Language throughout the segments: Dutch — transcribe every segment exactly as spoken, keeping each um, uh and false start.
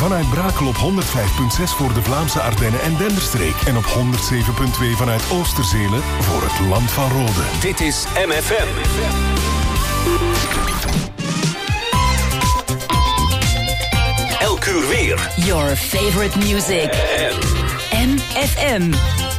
Vanuit Brakel op honderdvijf komma zes voor de Vlaamse Ardennen en Denderstreek. En op honderdzeven komma twee vanuit Oosterzelen voor het Land van Rode. Dit is M F M. Elk uur weer. Your favorite music. M F M.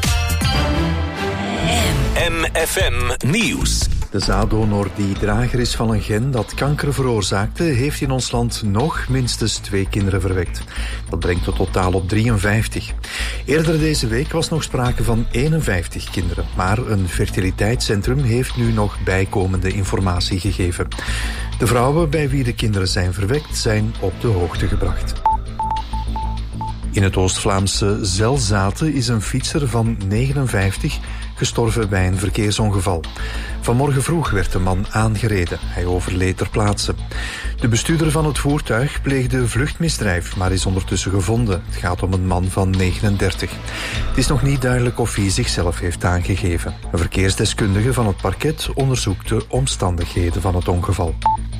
M F M Nieuws. De zaaddonor die drager is van een gen dat kanker veroorzaakte, heeft in ons land nog minstens twee kinderen verwekt. Dat brengt het totaal op drieënvijftig. Eerder deze week was nog sprake van eenenvijftig kinderen, maar een fertiliteitscentrum heeft nu nog bijkomende informatie gegeven. De vrouwen bij wie de kinderen zijn verwekt zijn op de hoogte gebracht. In het Oost-Vlaamse Zelzaten is een fietser van negenenvijftig gestorven bij een verkeersongeval. Vanmorgen vroeg werd de man aangereden. Hij overleed ter plaatse. De bestuurder van het voertuig pleegde vluchtmisdrijf, maar is ondertussen gevonden. Het gaat om een man van negenendertig. Het is nog niet duidelijk of hij zichzelf heeft aangegeven. Een verkeersdeskundige van het parket onderzoekt de omstandigheden van het ongeval.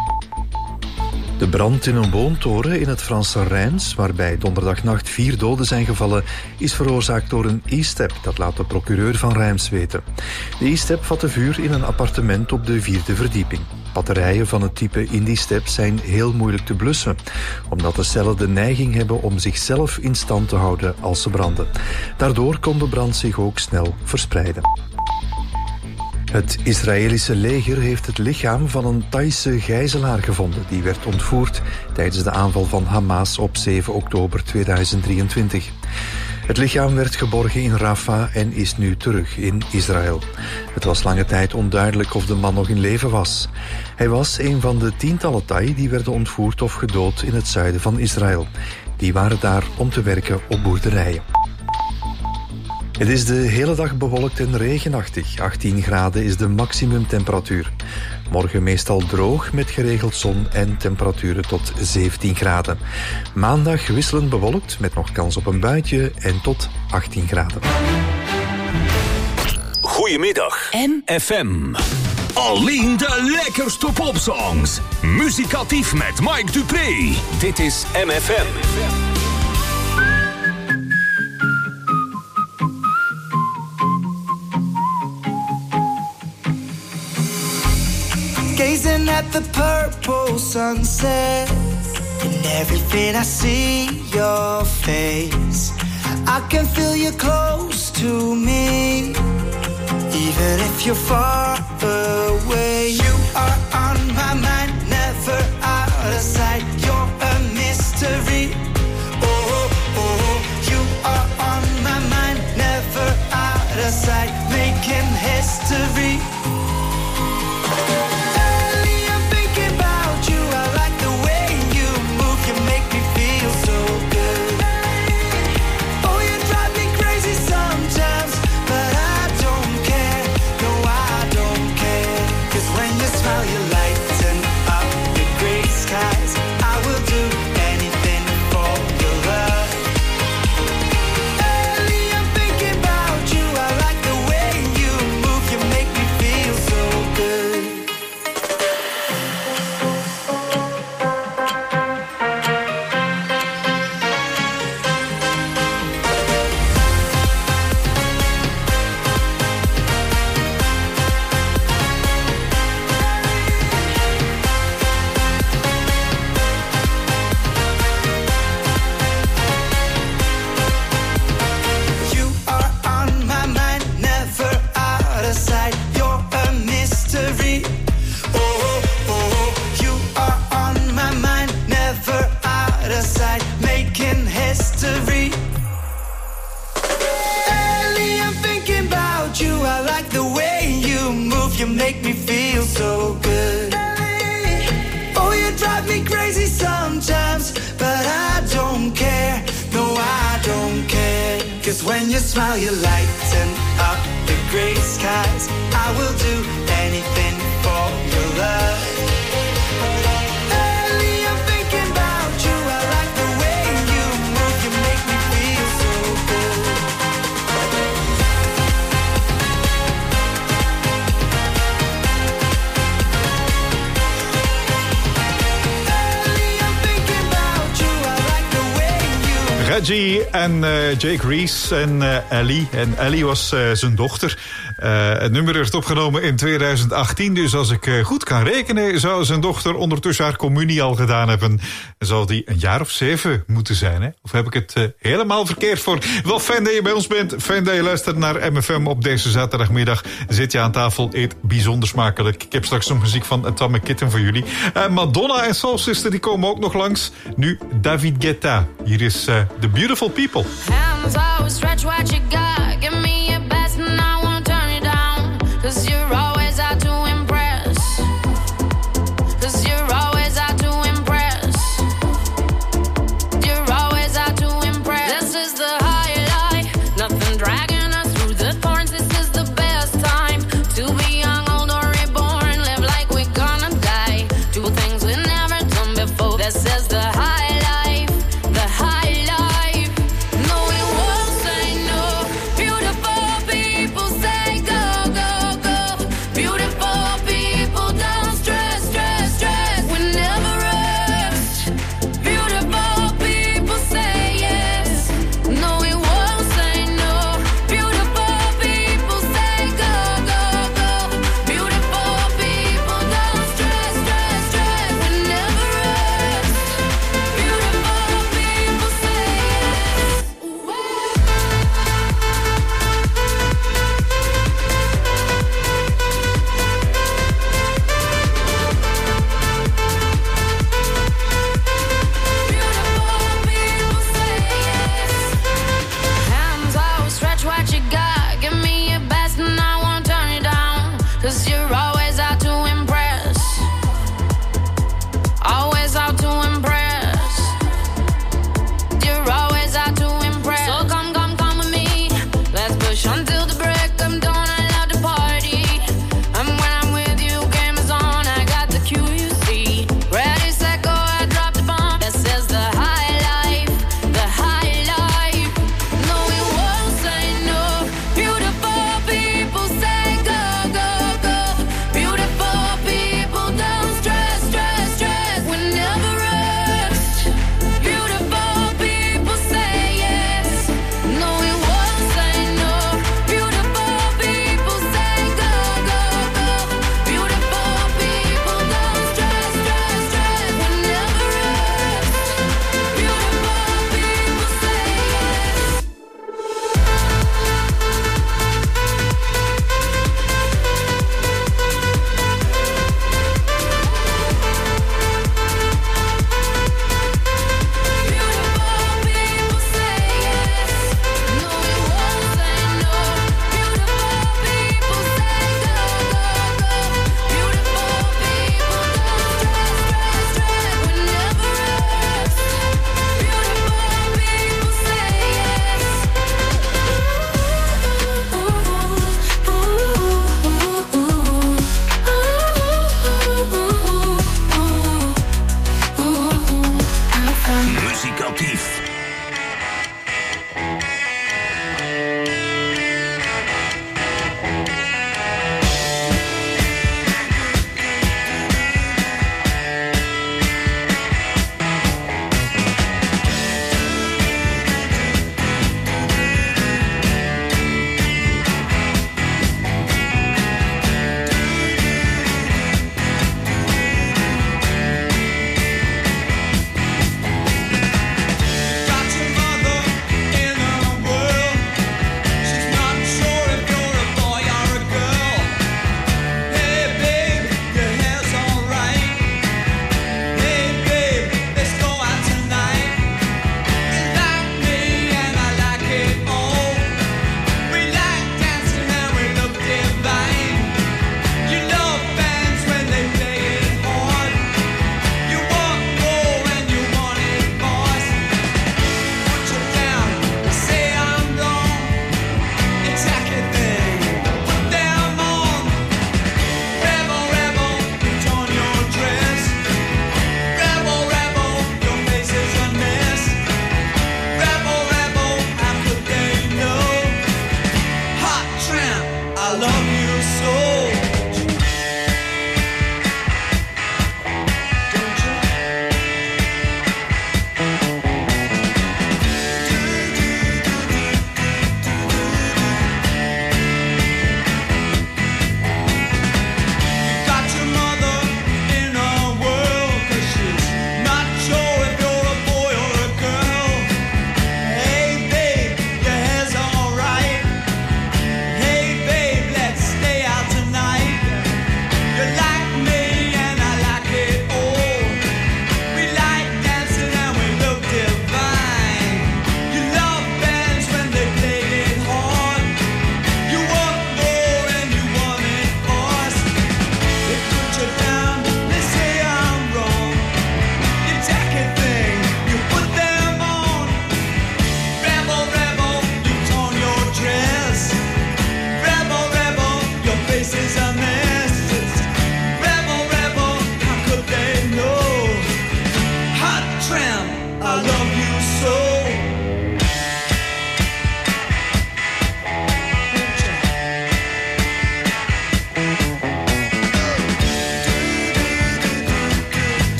De brand in een woontoren in het Franse Reims, waarbij donderdagnacht vier doden zijn gevallen, is veroorzaakt door een e-step, dat laat de procureur van Reims weten. De e-step vatte vuur in een appartement op de vierde verdieping. Batterijen van het type Indie-step zijn heel moeilijk te blussen, omdat de cellen de neiging hebben om zichzelf in stand te houden als ze branden. Daardoor kon de brand zich ook snel verspreiden. Het Israëlische leger heeft het lichaam van een Thaise gijzelaar gevonden. Die werd ontvoerd tijdens de aanval van Hamas op zeven oktober tweeduizend drieëntwintig. Het lichaam werd geborgen in Rafah en is nu terug in Israël. Het was lange tijd onduidelijk of de man nog in leven was. Hij was een van de tientallen Thai die werden ontvoerd of gedood in het zuiden van Israël. Die waren daar om te werken op boerderijen. Het is de hele dag bewolkt en regenachtig. achttien graden is de maximumtemperatuur. Morgen meestal droog met geregeld zon en temperaturen tot zeventien graden. Maandag wisselend bewolkt met nog kans op een buitje en tot achttien graden. Goedemiddag. M F M. Alleen de lekkerste popsongs. Muzikatief met Mike Dupré. Dit is M F M. Gazing at the purple sunset, and everything I see your face. I can feel you close to me, even if you're far away. You are on my mind, never out of sight. You're a mystery. Oh, oh, you are on my mind, never out of sight, making history. When you smile, you lighten up the gray skies. I will do anything for your love. Way Reggie en uh, Jake Reese en uh, Ellie. En Ellie was uh, zijn dochter. Uh, het nummer werd opgenomen in tweeduizend achttien. Dus als ik uh, goed kan rekenen, zou zijn dochter ondertussen haar communie al gedaan hebben. Dan zou die een jaar of zeven moeten zijn. Hè? Of heb ik het uh, helemaal verkeerd voor? Wel fijn dat je bij ons bent. Fijn dat je luistert naar M F M op deze zaterdagmiddag. Zit je aan tafel, eet bijzonder smakelijk. Ik heb straks nog muziek van Atomic Kitten voor jullie. Uh, Madonna en Soul Sister die komen ook nog langs. Nu David Guetta. Hier is uh, The Beautiful People. Hands always stretch what you got. Give me your best and I won't turn it down. Cause you're always out to impress. Cause you're always out to impress. You're always out to impress. This is the highlight. Nothing dragging us through the thorns. This is the best time to be young, old or reborn. Live like we're gonna die. Do things we've never done before. This is the highlight.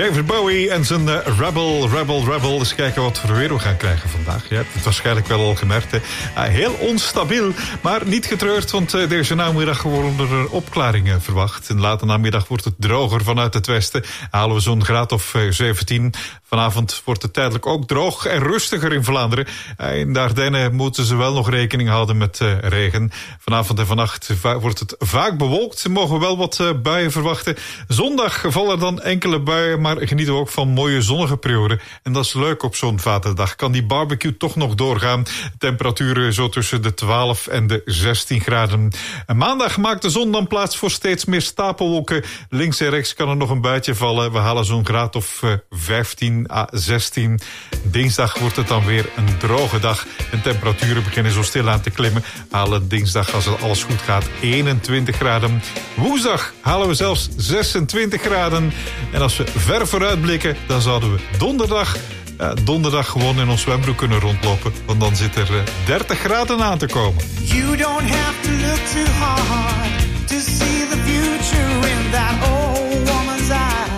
David Bowie en zijn uh, Rebel, Rebel, Rebel. Eens kijken wat voor weer we gaan krijgen vandaag. Je hebt het waarschijnlijk wel al gemerkt. Hè. Uh, heel onstabiel, maar niet getreurd, want uh, deze namiddag worden er opklaringen verwacht. In de late namiddag wordt het droger vanuit het westen. Halen we zo'n graad of uh, zeventien. Vanavond wordt het tijdelijk ook droog en rustiger in Vlaanderen. Uh, in de Ardennen moeten ze wel nog rekening houden met uh, regen. Vanavond en vannacht va- wordt het vaak bewolkt. Ze mogen wel wat uh, buien verwachten. Zondag vallen dan enkele buien, maar genieten we ook van mooie zonnige perioden. En dat is leuk op zo'n vaderdag. Kan die barbecue toch nog doorgaan. Temperaturen zo tussen de twaalf en de zestien graden. En maandag maakt de zon dan plaats voor steeds meer stapelwolken. Links en rechts kan er nog een buitje vallen. We halen zo'n graad of uh, vijftien à zestien. Dinsdag wordt het dan weer een droge dag. En temperaturen beginnen zo stilaan te klimmen. Halen dinsdag, als het alles goed gaat, eenentwintig graden. Woensdag halen we zelfs zesentwintig graden. En als we ver vooruit blikken, dan zouden we donderdag... Uh, donderdag gewoon in ons zwembroek kunnen rondlopen. Want dan zit er uh, dertig graden aan te komen. You don't have to look too hard to see the future in that old woman's eyes.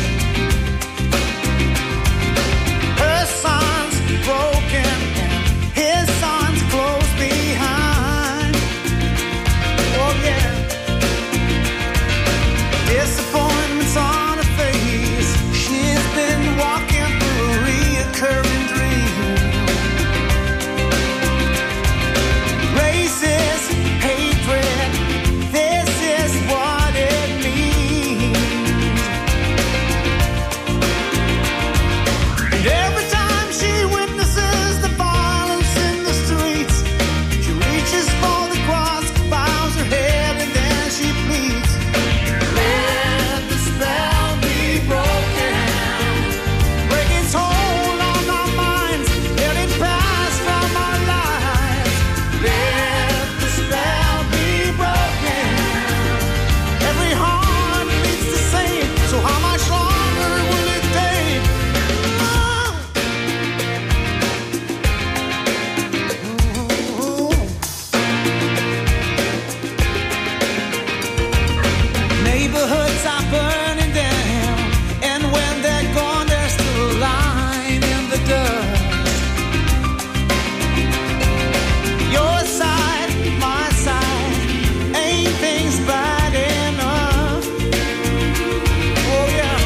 Her son's broken and his son's close behind. Oh yeah. Disappointment's on her face. She's been walking through a reoccurring dream. Racist hatred, this is what it means. And every time she witnesses the violence in the streets, she reaches for the cross, bows her head, and then she pleads, let the spell be broken. Break its hold on our minds, let it pass from our lives. Let the spell be broken. Every heart beats the same, so how much longer will it take? Neighborhoods are burning down, and when they're gone, there's still a line in the dust. Your side, my side, ain't things bad enough? Oh yeah.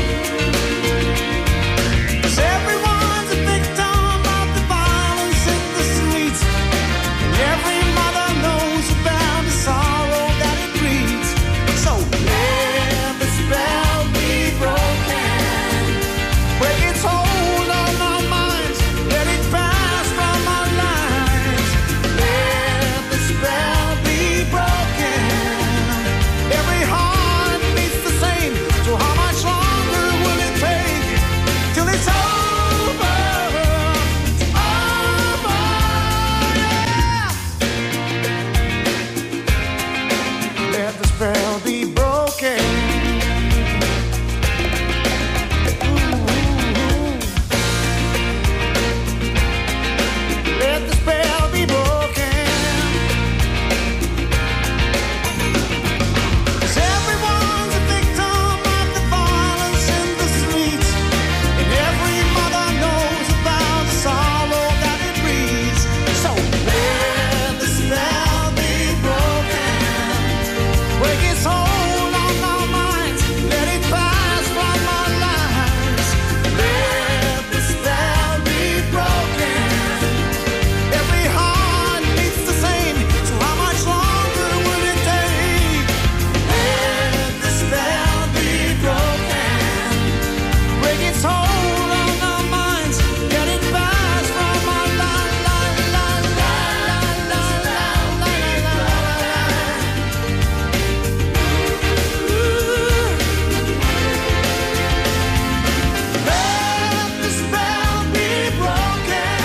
'Cause everyone's a victim of the violence in the streets, and every mother knows about the sorrow that it breeds. So let the spell be broken. Break its hold on our minds, let it pass from our lives. Let the spell be broken. Every heart beats the same, so how much longer will it take till it's over? It's over, yeah. Let the spell be broken. Let the spell be broken. 'Cause everyone's a victim of the violence in the streets, and every mother knows about the sorrow that it breeds. So let the spell be broken. Break its hold on our minds, let it pass from our lives. Let the spell be broken. Every heart beats the same, so how much longer will it take? Let the spell be broken. Break its hold on our minds, let it pass from our lives. La, la, la, la, la, la, la, la, Let the spell be broken.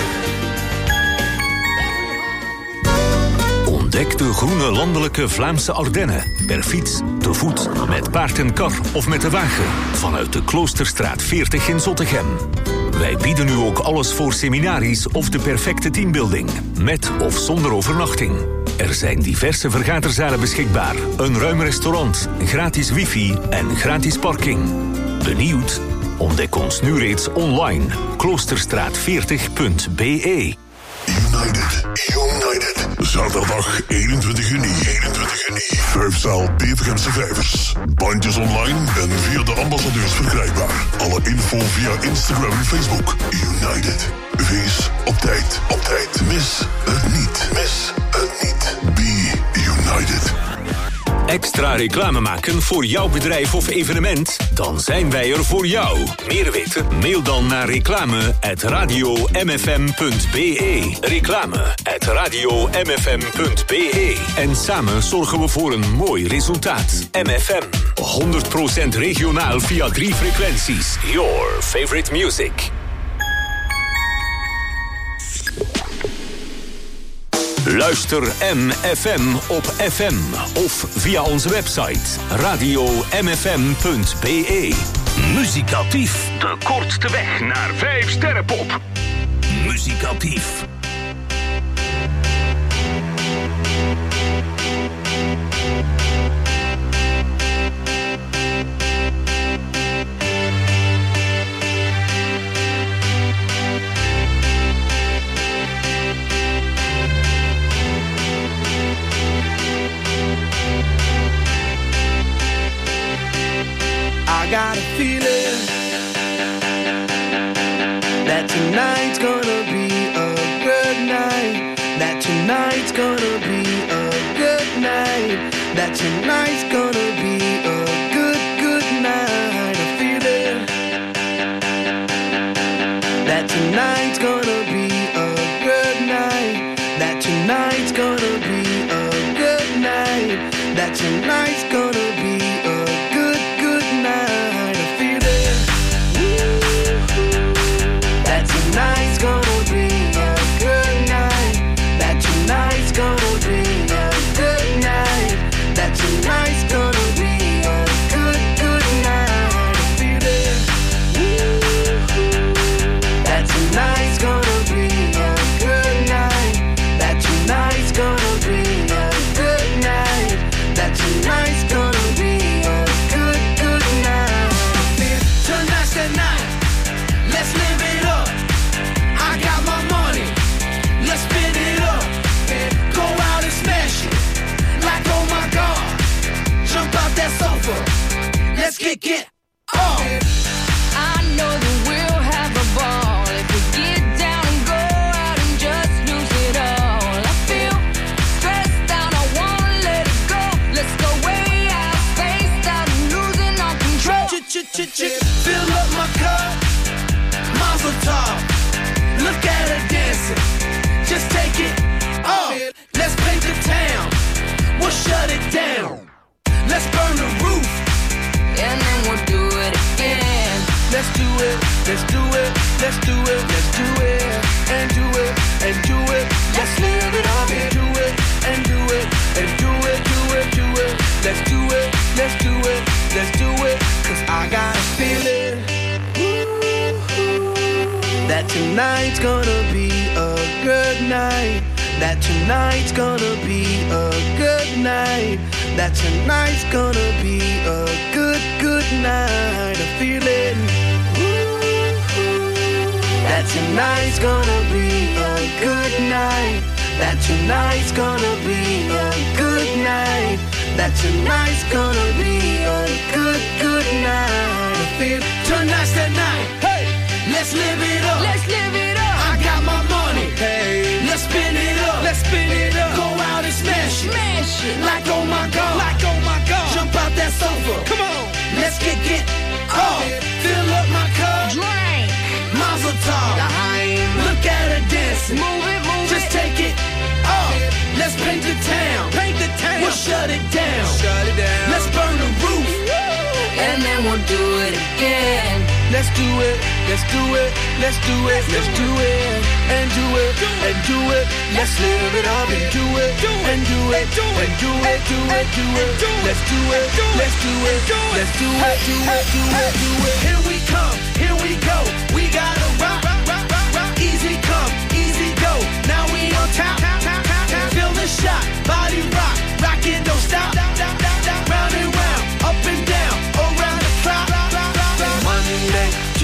Ontdek de groene landelijke Vlaamse Ardennen. Per fiets, te voet, met paard en kar of met de wagen. Vanuit de Kloosterstraat veertig in Zottegem. Wij bieden u ook alles voor seminaries of de perfecte teambuilding. Met of zonder overnachting. Er zijn diverse vergaderzalen beschikbaar. Een ruim restaurant, gratis wifi en gratis parking. Benieuwd? Ontdek ons nu reeds online. kloosterstraat veertig punt b e. United, United. Zaterdag eenentwintig juni. eenentwintig juni. Vijfzaal Bevergemse Vijvers. Bandjes online en via de ambassadeurs verkrijgbaar. Alle info via Instagram en Facebook. United. Wees op tijd. Op tijd. Mis het niet. Mis het niet. Be United. Extra reclame maken voor jouw bedrijf of evenement? Dan zijn wij er voor jou. Meer weten? Mail dan naar reclame at radio m f m punt b e. Reclame at radio m f m punt b e. En samen zorgen we voor een mooi resultaat. M F M. honderd procent regionaal via drie frequenties. Your favorite music. Luister M F M op F M of via onze website radio m f m punt b e. Muzikatief, de kortste weg naar vijf sterrenpop. Muzikatief. I got a feeling that tonight's gonna be a good night. That tonight's gonna be a good night. That tonight's gonna be a good, good night. A feeling that tonight's gonna be a good night. That tonight's gonna be a good night. That tonight's gonna be a good, good night. A feeling that tonight's gonna be a good night. That tonight's gonna be a good night. That tonight's gonna be a good, good night. A feeling that tonight's gonna be a good night. That tonight's gonna be a good night. That tonight's gonna be a good, good night. Tonight's the night. Let's live it up. I got my money. Let's spin it up. Go out and smash it. Like, oh my God. Jump out that sofa. Let's kick it off. I know that we'll have a ball if we get down and go out and just lose it all. I feel stressed out, I wanna let it go. Let's go way out, spaced out and losing all control. Ch-ch-ch-ch. Fill up my cup. Mazel tov. Look at her dancing. Just take it off. Let's paint the town. We'll shut it down. Let's burn the roof. And then we'll do it again. Let's do it. Let's do it. Let's do it. Let's do it. And do it. And do it. Let's live it up. And do it. And do it. And do it. Do it. Do it. Let's do it. Let's do it. Let's do it. Cause I got a feeling that tonight's gonna be a good night. That tonight's gonna be a good night. That tonight's gonna be a good, good night. A feeling that tonight's gonna be a good night. That tonight's gonna be a good night. That tonight's gonna be a good, good night. I feel tonight's the night. Hey, let's live it up. Let's live it up. I got my money. Hey, let's spin it up. Let's spin it up. Go out and smash it. Smash it. Like oh my God. Like oh my God. Jump out that sofa. Come on. Let's get it off. Fill up my cup. Drink. Mazel tov. Look at her dancing. Move it, move Just it. take it off. Let's paint the town. Paint the town. We'll shut it down. Shut it down. Let's burn the roof. And then we'll do it again. Let's do it. Let's do it. Let's do it. Let's do it. And do it. And do it. Let's live it up and do it. And do it. And do it. Do it. Do it. Let's do it. Let's do it. Let's do it. Do it. Do it. Do it. Here we come. Here we go. We gotta rock. Rock. Rock. Rock. Easy come. Easy go. Now we on top. Feel the shot. Body rock. Rock it. Don't stop. Round and round. Up and down. Around the clock. Monday,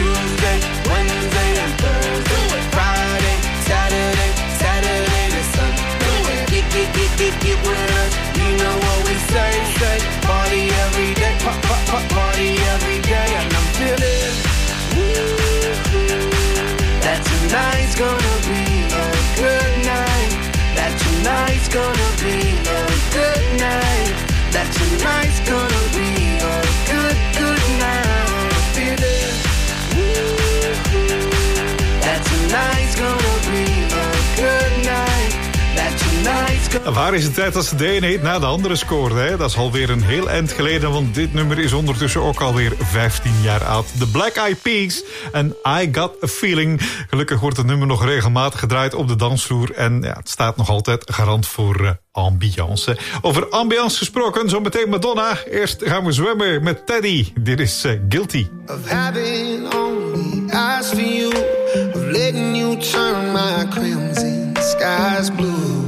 Waar is het tijd dat ze de ene hit na de andere scoorde? Hè? Dat is alweer een heel eind geleden, want dit nummer is ondertussen ook alweer vijftien jaar oud. The Black Eyed Peas en I Got a Feeling. Gelukkig wordt het nummer nog regelmatig gedraaid op de dansvloer. En ja, het staat nog altijd garant voor uh, ambiance. Over ambiance gesproken, zo meteen Madonna. Eerst gaan we zwemmen met Teddy. Dit is uh, Guilty. Of having only eyes for you, of letting you turn my crimson skies blue.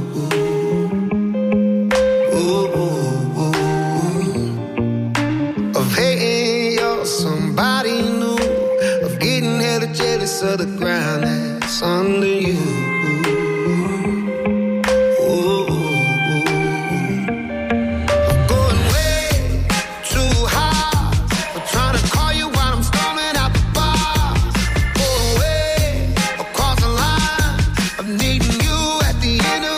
Ooh, ooh, ooh. Of hating you're somebody new, of getting hella jealous of the ground that's under you. Needing you at the end of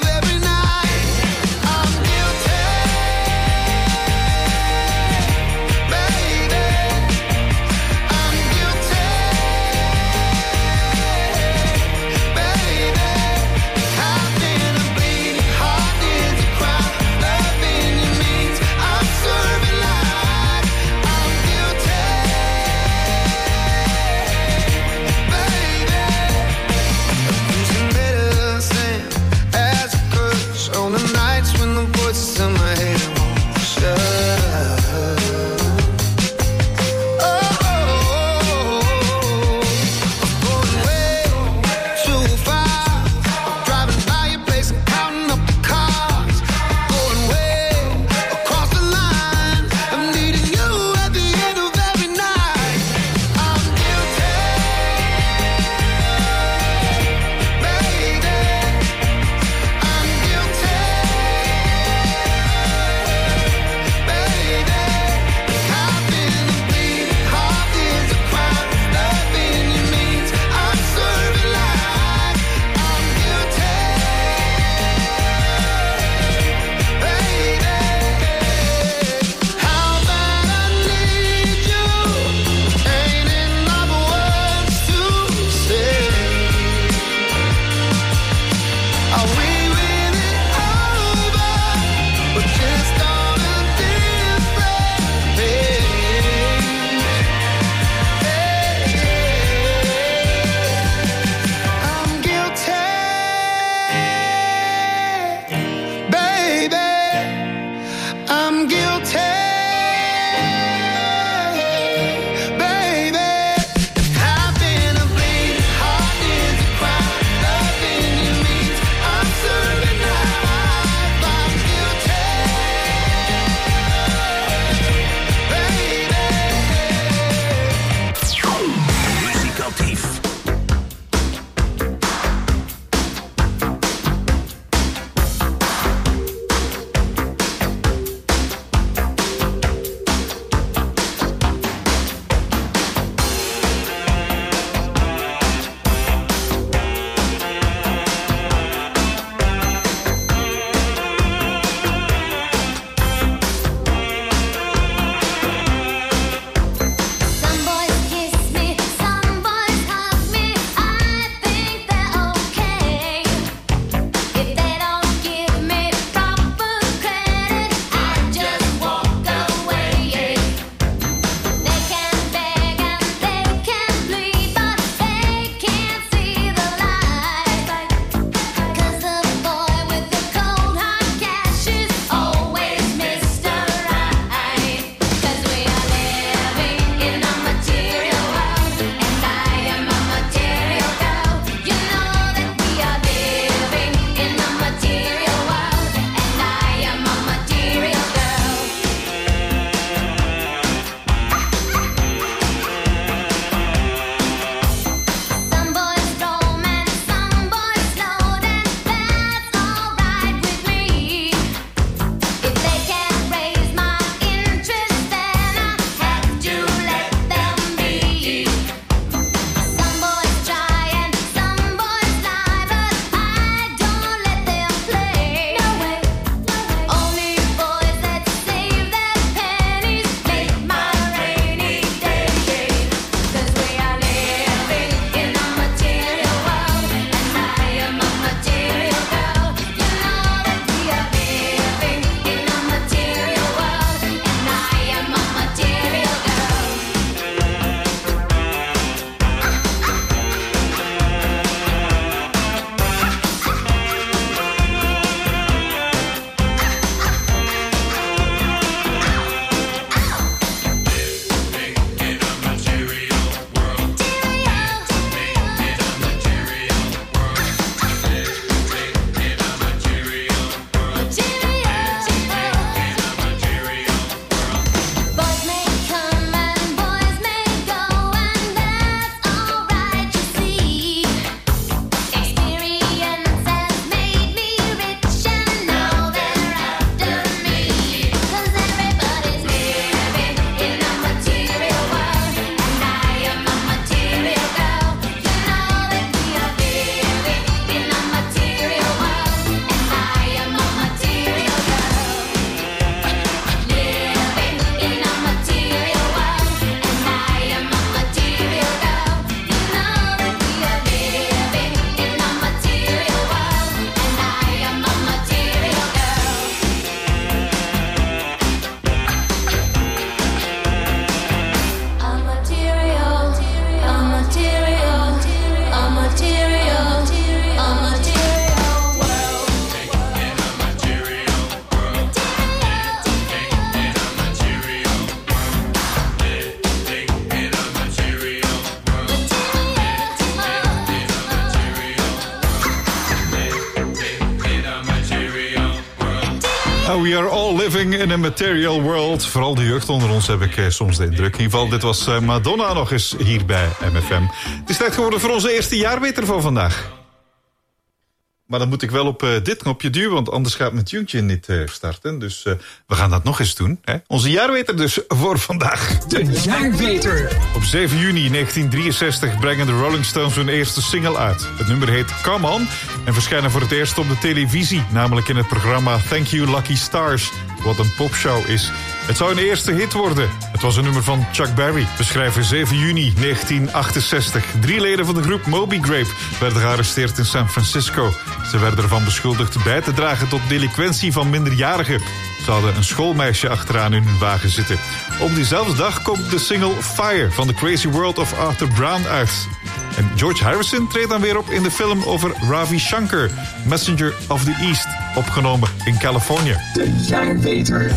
Uh, we are all living in a material world. Vooral de jeugd onder ons heb ik uh, soms de indruk. In ieder geval, dit was uh, Madonna nog eens hier bij M F M. Het is tijd geworden voor onze eerste jaarmeter van vandaag. Maar dan moet ik wel op uh, dit knopje duwen, want anders gaat mijn tuentje niet uh, starten. Dus uh, we gaan dat nog eens doen. Hè? Onze jaarmeter dus voor vandaag. De jaarmeter. Op zeven juni negentien drieënzestig brengen de Rolling Stones hun eerste single uit. Het nummer heet Come On en verschijnen voor het eerst op de televisie. Namelijk in het programma Thank You Lucky Stars, wat een popshow is. Het zou een eerste hit worden. Het was een nummer van Chuck Berry. We schrijven zeven juni negentien achtenzestig. Drie leden van de groep Moby Grape werden gearresteerd in San Francisco. Ze werden ervan beschuldigd bij te dragen tot delinquentie van minderjarigen. Ze hadden een schoolmeisje achteraan in hun wagen zitten. Op diezelfde dag komt de single Fire van The Crazy World of Arthur Brown uit. En George Harrison treedt dan weer op in de film over Ravi Shankar, Messenger of the East, opgenomen in Californië. De jaarmeter.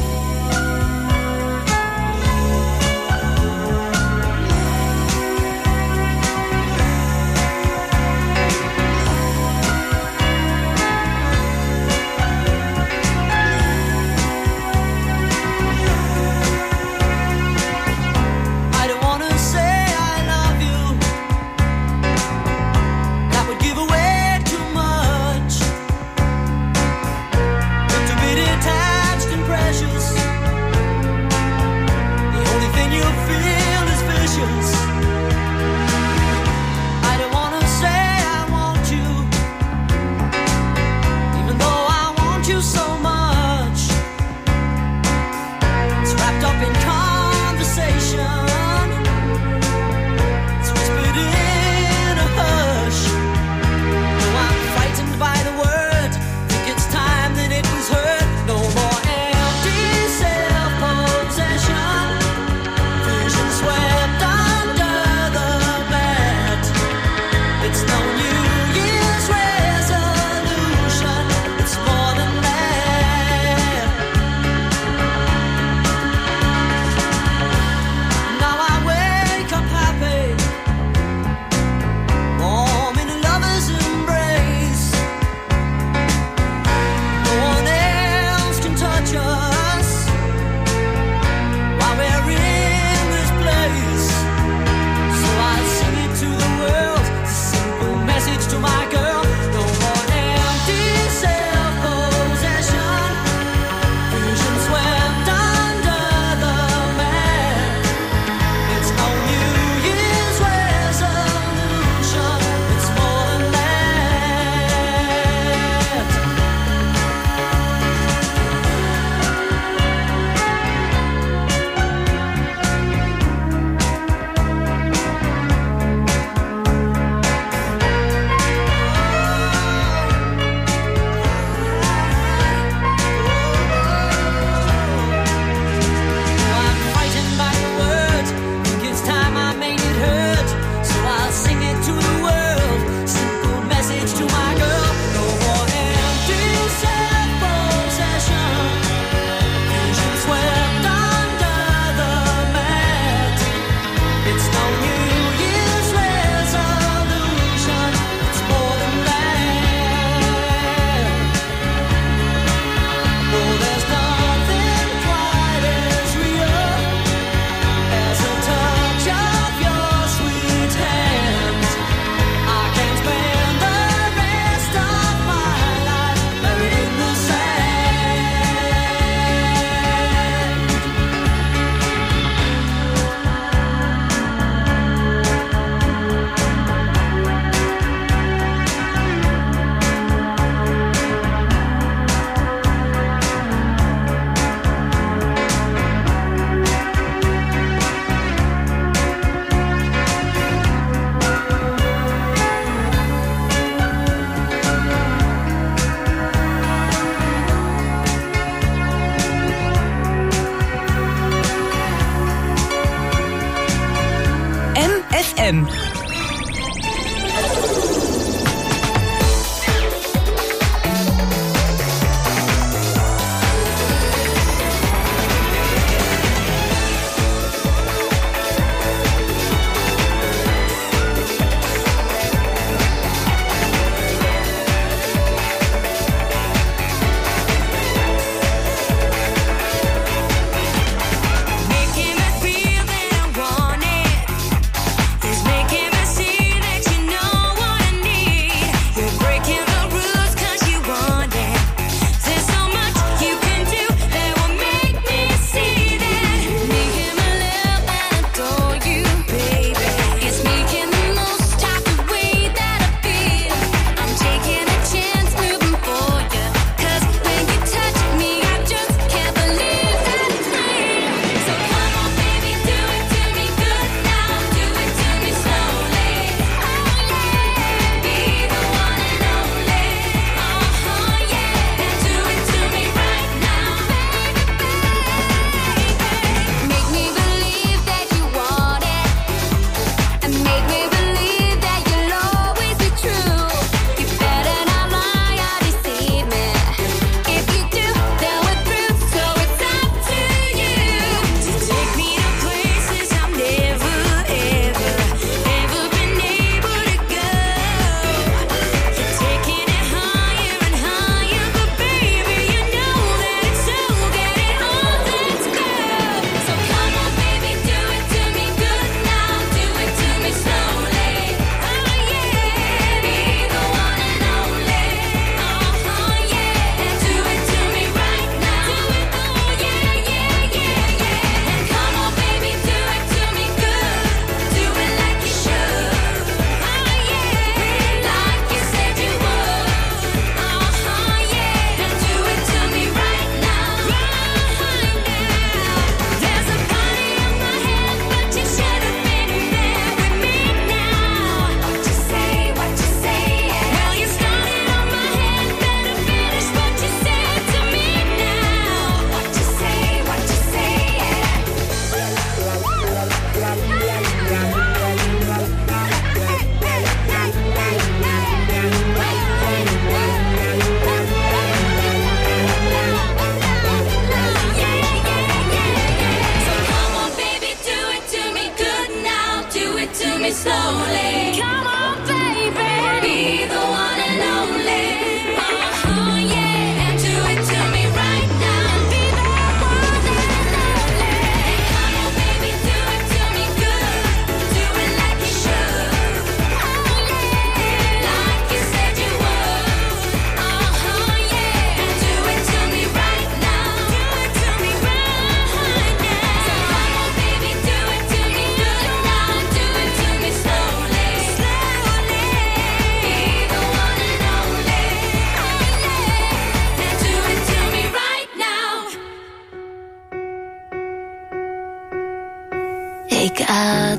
M.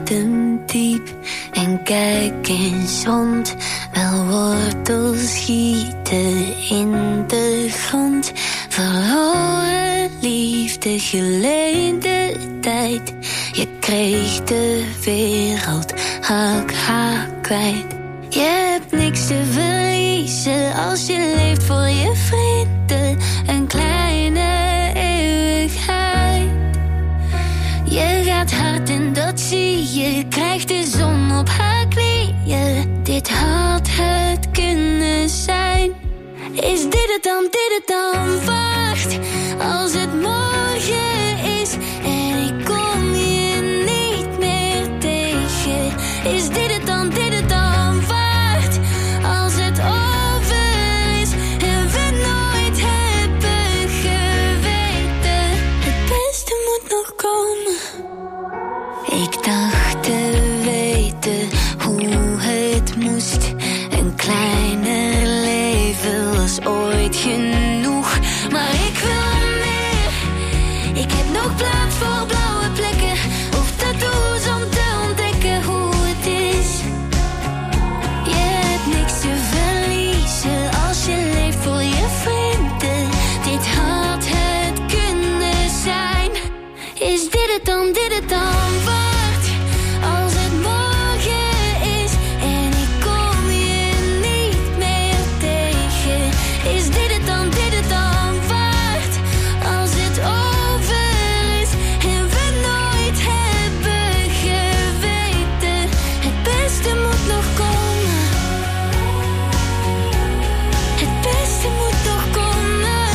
adem diep en kijk eens rond. Wel wortels schieten in de grond. Verloren liefde, geleende tijd. Je kreeg de wereld, raak haar kwijt. Je hebt niks te verliezen als je leeft voor je vrienden. Een kleine eeuwigheid. Je gaat hard en dat zie je. Krijgt de zon op haar knieën. Dit had het kunnen zijn. Is dit het dan, dit het dan? Wacht, als het morgen is en ik kom je niet meer tegen. Is dit het dan, dit het dan? Wacht, als het over is en we nooit hebben geweten. Het beste moet nog komen. Ik dacht te weten hoe het moest. Een kleiner leven was ooit genoeg. Maar ik wil meer. Ik heb nog plaats voor blauwe plekken of tattoos om te ontdekken hoe het is. Je hebt niks te verliezen als je leeft voor je vrienden. Dit had het kunnen zijn. Is dit het dan, dit het dan? Wacht, als het morgen is en ik kom je niet meer tegen. Is dit het dan, dit het dan? Wacht, als het over is en we nooit hebben geweten. Het beste moet nog komen. Het beste moet nog komen.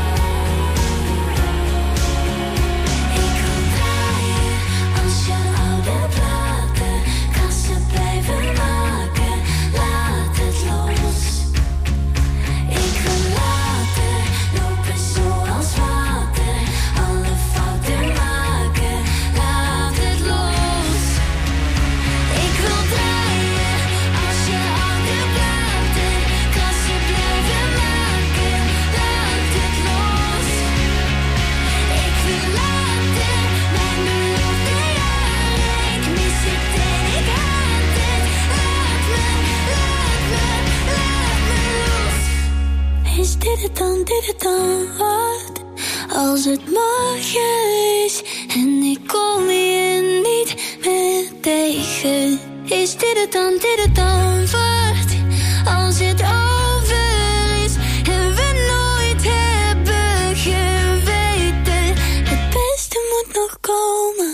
Ik wil draaien als je oude platen. Kassen blijven maken, laat het los. Ik wil laten lopen zoals water. Alle fouten maken, laat het los. Ik wil draaien als je oude platen. Kassen blijven maken, laat het los. Ik wil laten mijn beloofde jaren. Ik mis het en ik haat het. Laat me, laat me, laat me los. Is dit het dan, dit het dan? Wat als het morgen is en ik kom je niet meer tegen? Is dit het dan, dit het dan? Wat als het over is en we nooit hebben geweten? Het beste moet nog komen.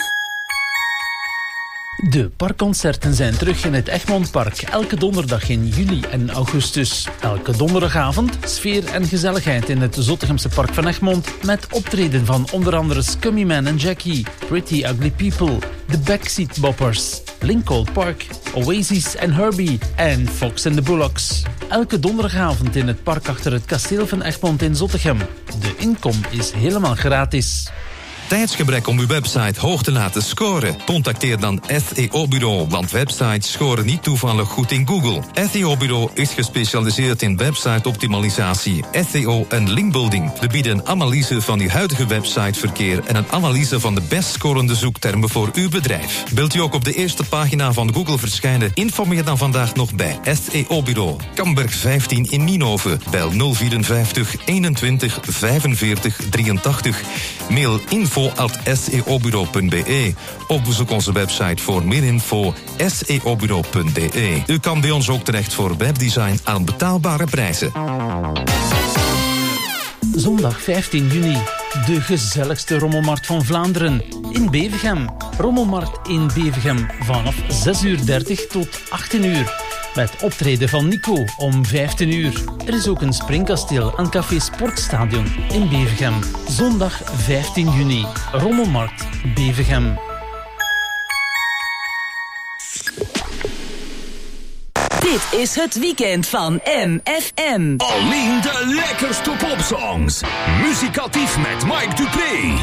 De parkconcerten zijn terug in het Egmondpark. Elke donderdag in juli en augustus. Elke donderdagavond sfeer en gezelligheid in het Zottegemse Park van Egmond. Met optreden van onder andere Scummy Man en Jackie, Pretty Ugly People, The Backseat Boppers, Lincoln Park, Oasis en Herbie en Fox and the Bullocks. Elke donderdagavond in het park achter het kasteel van Egmond in Zottegem. De inkom is helemaal gratis. Tijdsgebrek om uw website hoog te laten scoren? Contacteer dan S E O-bureau, want websites scoren niet toevallig goed in Google. S E O-bureau is gespecialiseerd in website-optimalisatie, S E O en linkbuilding. We bieden een analyse van uw huidige websiteverkeer en een analyse van de best scorende zoektermen voor uw bedrijf. Wilt u ook op de eerste pagina van Google verschijnen? Informeer dan vandaag nog bij S E O-bureau. Kamberg vijftien in Nienhoven. Bel nul vierenvijftig eenentwintig vijfenveertig drieëntachtig. Mail info at s e o bureau punt b e of bezoek onze website voor meer info s e o bureau punt b e. U kan bij ons ook terecht voor webdesign aan betaalbare prijzen. Zondag vijftien juni, de gezelligste rommelmarkt van Vlaanderen in Bevergem. Rommelmarkt in Bevergem vanaf zes uur dertig tot achttien uur. Met optreden van Nico om vijftien uur. Er is ook een springkasteel aan Café Sportstadion in Bevergem. Zondag vijftien juni, Rommelmarkt Bevergem. Dit is het weekend van M F M. Alleen de lekkerste popsongs. Muzikatief met Mike Dupré.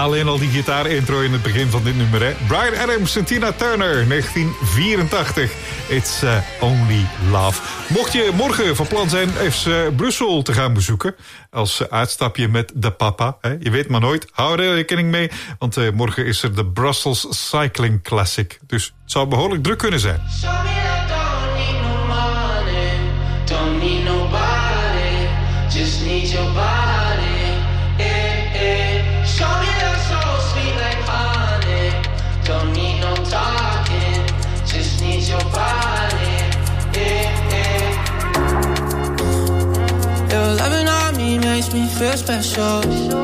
alleen al die gitaar-intro in het begin van dit nummer, hè. Bryan Adams en Tina Turner, negentien vierentachtig. It's uh, Only Love. Mocht je morgen van plan zijn F C Brussel te gaan bezoeken, als uh, uitstapje met de papa, hè. Je weet maar nooit, hou er rekening mee, want uh, morgen is er de Brussels Cycling Classic. Dus het zou behoorlijk druk kunnen zijn. Don't need nobody, just need your body. Eh, eh. Show me that soul sweet like honey. Don't need no talking, just need your body. Eh, eh. Your loving on me makes me feel special.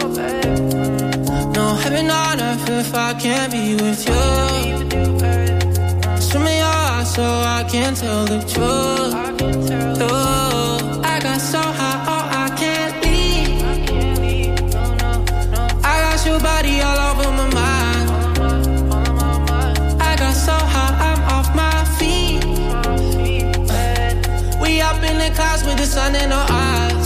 No heaven on earth if I can't be with you. Swim in your eyes so I can tell the truth. Oh, I got so high, oh, I can't leave. I got your body all over my mind. I got so high, I'm off my feet. We up in the clouds with the sun in our eyes.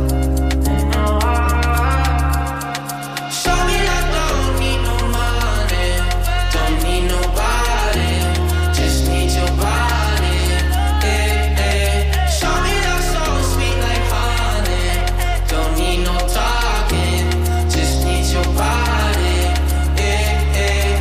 Show me that don't need no money, don't need nobody, just need your body. Eh, eh. Show me that soul sweet like honey. Don't need no talking, just need your body. Eh, eh.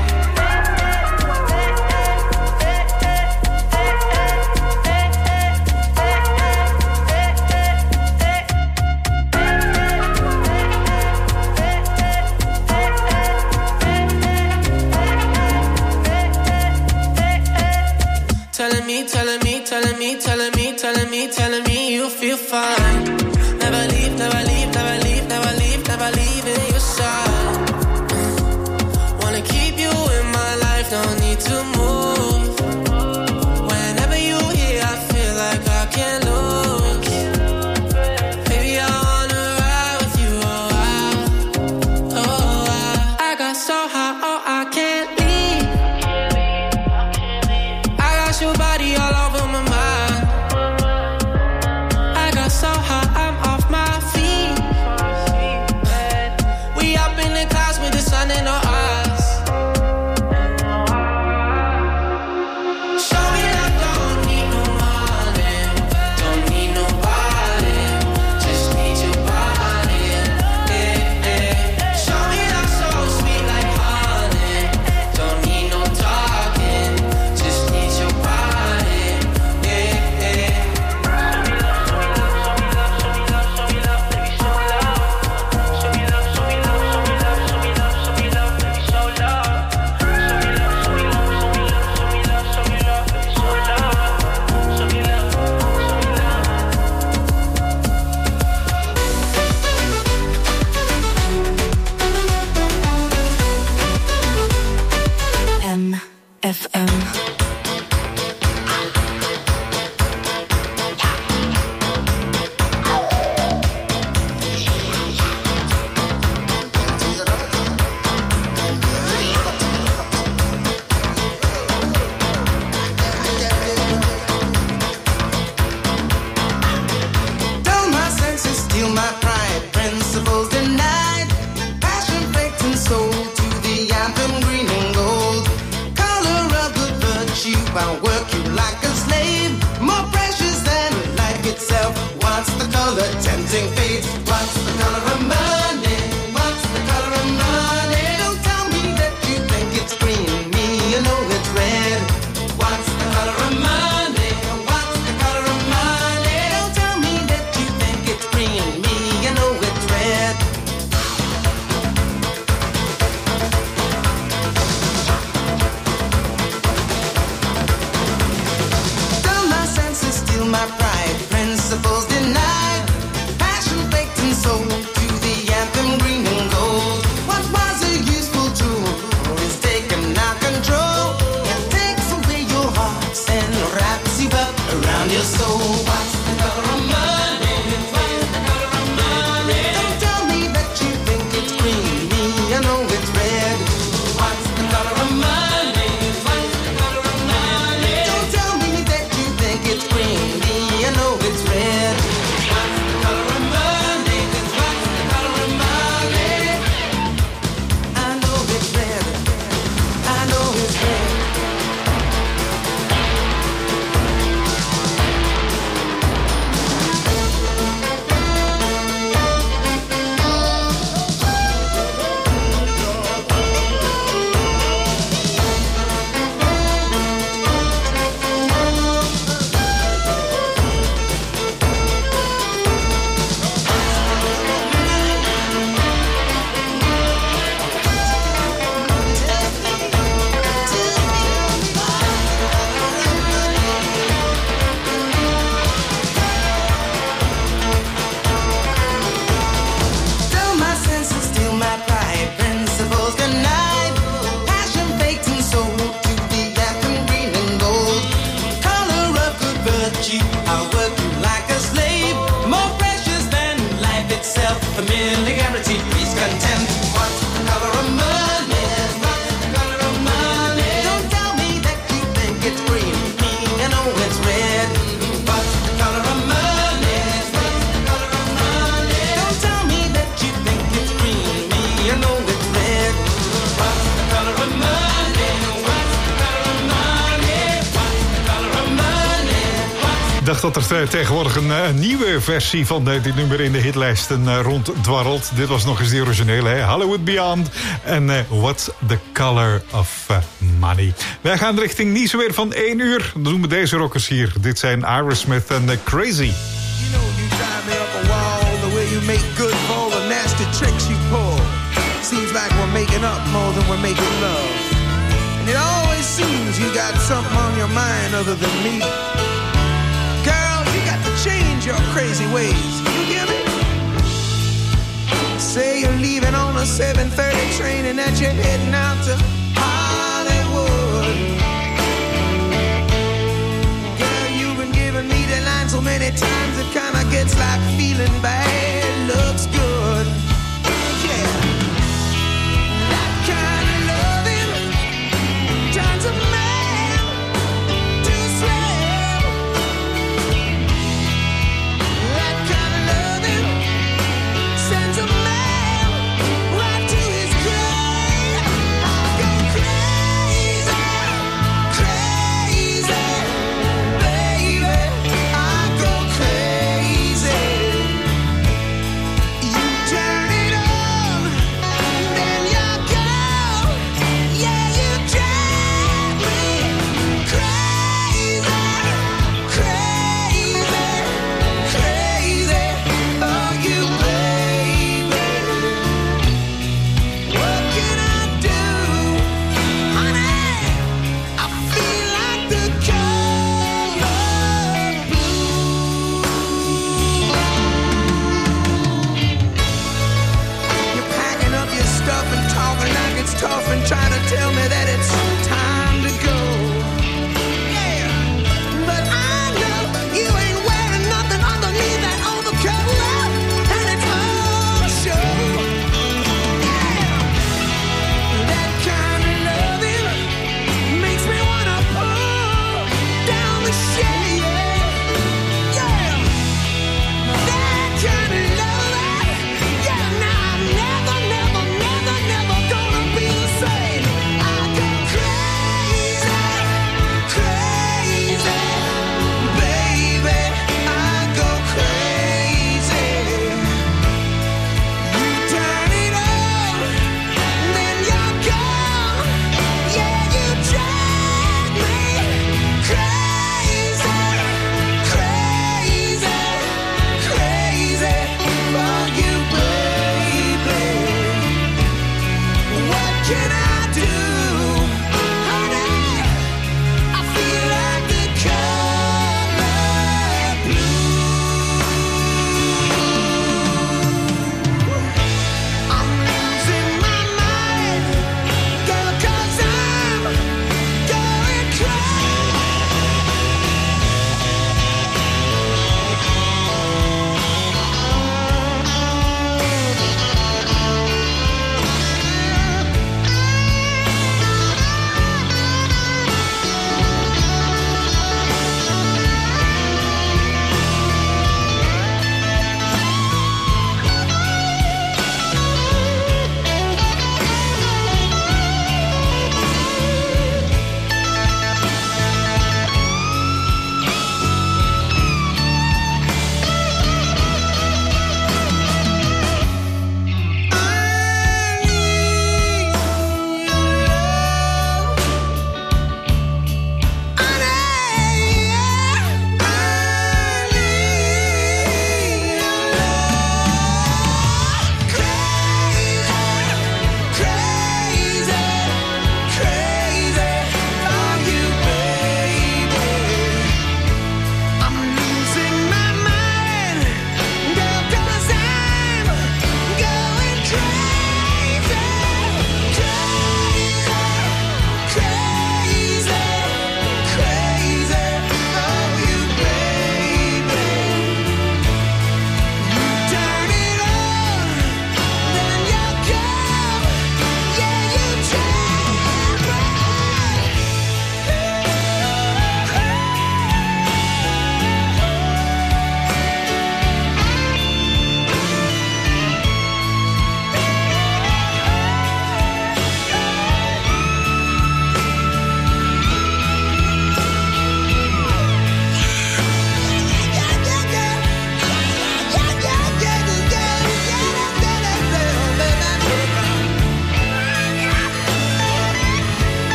Telling me, telling me, telling me, telling me, telling me, telling me you feel fine. Never leave, never leave, never leave, never leave, never leave in your side. Wanna keep you in my life, don't need to move. Whenever you here, I feel like I can't lose. Baby, I wanna ride with you, oh, I, oh, I. I got so high, oh, I can't leave. I got your body all over my mind. I got so high. dacht dat er tegenwoordig een, een nieuwe versie van dit nummer in de hitlijsten uh, ronddwarrelt. Dit was nog eens de originele, hè? Hollywood Beyond en uh, What's the Color of uh, Money. Wij gaan richting Nice weer van één uur. Dan doen we deze rockers hier. Dit zijn Aerosmith en uh, Crazy. You know you drive me up a wall, the way you make good for all the nasty tricks you pull. Seems like we're making up more than we're making love. And it always seems you got something on your mind other than me. Girl, you got to change your crazy ways. You hear me? Say you're leaving on a seven thirty train and that you're heading out to Hollywood. Girl, you've been giving me the line so many times it kinda gets like feeling bad looks good. Yeah. That kind of loving turns a man to slave. That kind of loving sends a man right to his grave. I go crazy, crazy, baby. I go crazy. You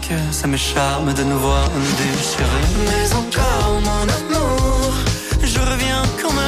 que ça me charme de nous voir nous déchirer. Mais encore mon amour, je reviens comme